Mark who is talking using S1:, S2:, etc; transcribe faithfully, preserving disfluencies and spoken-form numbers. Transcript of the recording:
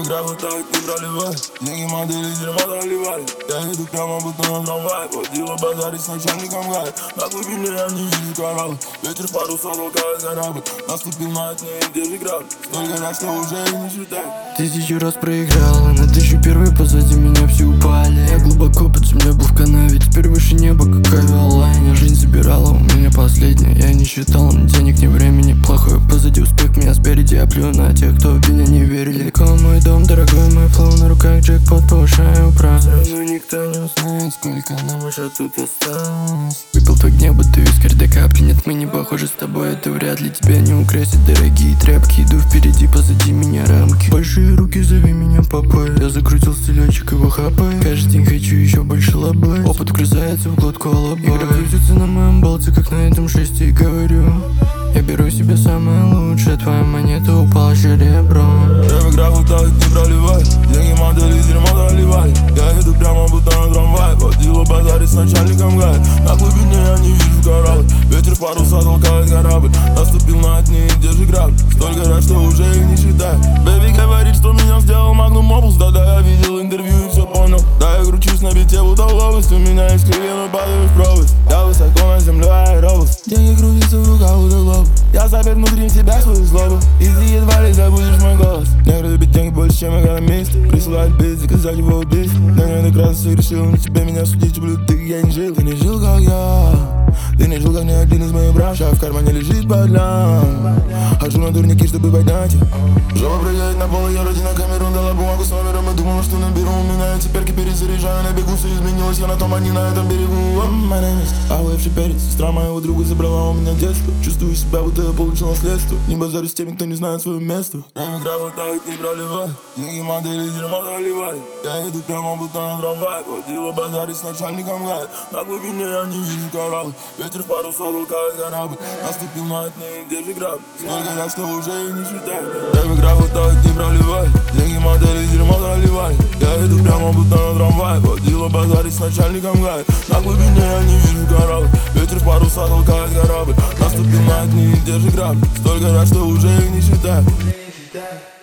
S1: играю вот так не проливай. Деньги модели дерьма заливали. Я иду прямо будто на трамвай. Водила базарить с начальником гай. На глубине я не вижу кораллы. Ветер в паруса толкает корабль. Наступил на дне, держи грабли. Столько раз, что уже и не считай.
S2: Тысячу раз проиграла, на тысячу первый позади меня все упали. Я глубоко под землей был в канаве, теперь выше неба, как авиалайнер. Жизнь забирала у меня последняя, я не считал ни денег, ни времени. Плохое позади, успех меня спереди. Я плюю на тех, кто в меня не верили. Далеко мой дом, дорогой мой флоу, на руках джекпот, повышаю прайс. Сразу никто не узнает, сколько нам еще тут осталось. Выпил твой гнев, будто вискарь до капли. Нет, мы не похожи с тобой, это вряд ли тебя не украсит. Дорогие тряпки, иду впереди, позади меня рамки. Большие руки, зови меня папой. Я закрутил стилечек, его хапай. Каждый день хочу еще больше лобать. Опыт вгрызается в глотку алабай. Игра крутится на моем болте, как на этом шесте, и говорю: я беру себе самое лучшее, твоя монета упала серебром.
S1: Я в играх вот так не проливай. Деньги модели дерьма заливали. Я иду прямо будто на трамвай. Водила базарить с начальником гай. На глубине я не вижу кораллы. Ветер в паруса толкает корабль. Наступил на дне, держи грабли. Столько раз, что уже и не считай. Бэби говорит, что меня сделал Magnum Opus. Да-да, я видел интервью и все понял. Да, я кручусь на бите, будто ловость. У меня есть крылья, но падаю в пропасть. Я высоко над землей, аэробус. Деньги крутятся в руках, будто глобус. Я запер внутри себя свою злобу. Изи, едва ли забудешь мой голос. Негры любят деньги больше, чем экономист. Присылают бит, заказать его убийство. Да не докраситься и решил на тебе меня судить. Ублюдок, ты я не жил, ты не жил как я. Ты не жил как ни один из моих брав. Сейчас в кармане лежит бадлям. Хожу на турники, чтобы поднять их. Жопа прыгает на пол, я родина камеру дала бумагу с номером и думала, что наберу. Уминаю циферки, перезаряжаю на бегу. Все изменилось, я на том, а не на этом берегу. My name is Ауэвший перец. Сестра моего друга забрала у меня детство. Чувствую себя, будто я получил наследство. Не базарю с теми, кто не знает свое место. Я играю вот так не проливай. Деньги модели дерьма заливали. Я иду прямо будто на трамвай. Водила базарить с начальником гай. На глубине я не вижу кораллы. Ветер в паруса толкает корабль. Наступил на дне, держи грабли. Столько раз, что уже и не считай. Я в играх вот так не проливай. Деньги модели дерьма заливали. Я иду прямо будто на трамвай. Водила базарить с начальником гай. На глубине я не вижу кораллы. Ветер в паруса толкает корабль. Наступил на дне, держи грабли. Столько раз, что уже и не считай.